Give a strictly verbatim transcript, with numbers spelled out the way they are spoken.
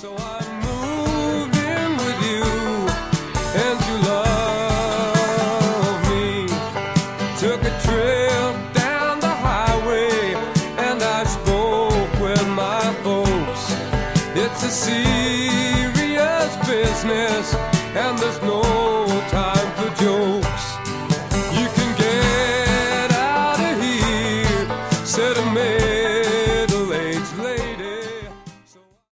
So I moved in with you, and you love me. Took a trip down the highway, and I spoke with my folks. It's a serious business, and there's no